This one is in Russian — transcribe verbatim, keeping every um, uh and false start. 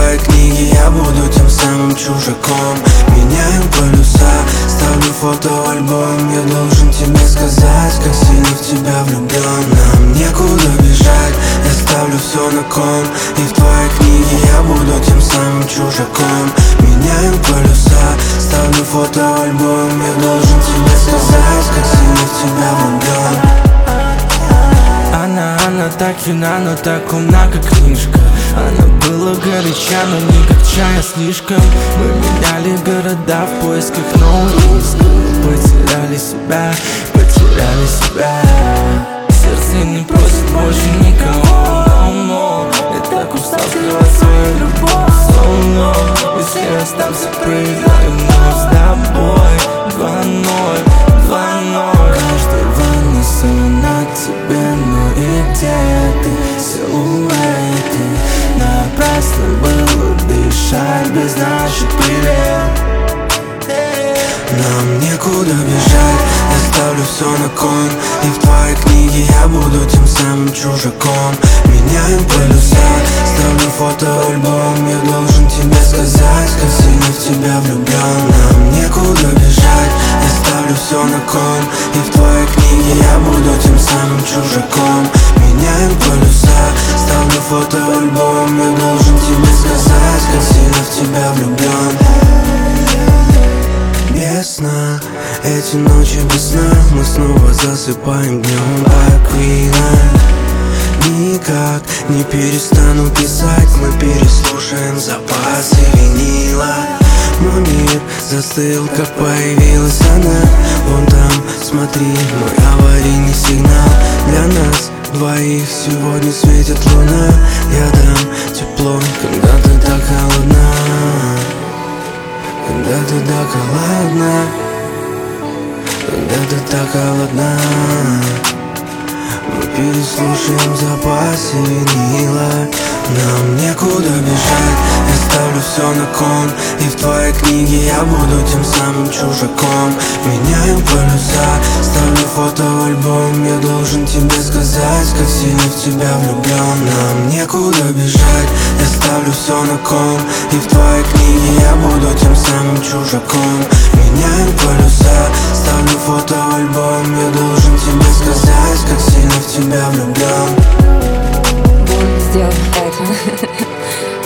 твоей книге я буду тем самым чужаком. Меняем полюса, ставлю фото в альбом. Я должен тебе сказать, как сильно в тебя влюблен. Нам некуда бежать, я ставлю все на кон. И в твоей книге я буду тем самым чужаком. Меняем полюса, ставлю фото в альбом. Я должен тебе сказать, как сильно в тебя влюблен. Она, она так юна, но так умна, как книжка. Она была горяча, но не как чая слишком. Мы меняли города в поисках новых искр. Потеряли себя, потеряли себя. Сердце не просит больше никого, но, но я так устал скрывать свою любовь. So no, если останься, проиграю вновь с тобой. Два ноль, два ноль. Каждый ванна на тебе, но и где ты? Силуэты. Напрасно было дышать без наших привет. Нам некуда бежать, я ставлю все на кон. И в твоей книге я буду тем самым чужаком. Меняем полюса, ставлю фото в альбом. Я должен тебе сказать, как сильно в тебя влюблен. Нам некуда бежать, я ставлю все на кон. И в твоей книге я буду тем самым чужаком. Меняем полюса, ставлю фото в альбом. Я должен тебе сказать, как сильно в тебя влюблен. Без сна, эти ночи без сна. Мы снова засыпаем днем по Квинам. Никак не перестану писать. Мы переслушаем запасы винила. Мой мир застыл, как появилась она. Вон там, смотри, мой аварийный сигнал. Для нас двоих сегодня светит луна. Я дам тепло, когда ты так холодна. Когда ты так холодна, когда ты так холодна. Мы переслушаем запасы винила. Нам некуда бежать, я ставлю все на кон. И в твоей книге я буду тем самым чужаком. Меняем полюса, ставлю фото в альбом. Я должен тебе сказать, как сильно в тебя влюблен. Нам некуда бежать, я ставлю все на кон. И в твоей книге я буду тем самым чужаком. Меняем полюса, ставлю фото в альбом. Я должен тебе сказать, как сильно в тебя влюблен. Сделай это.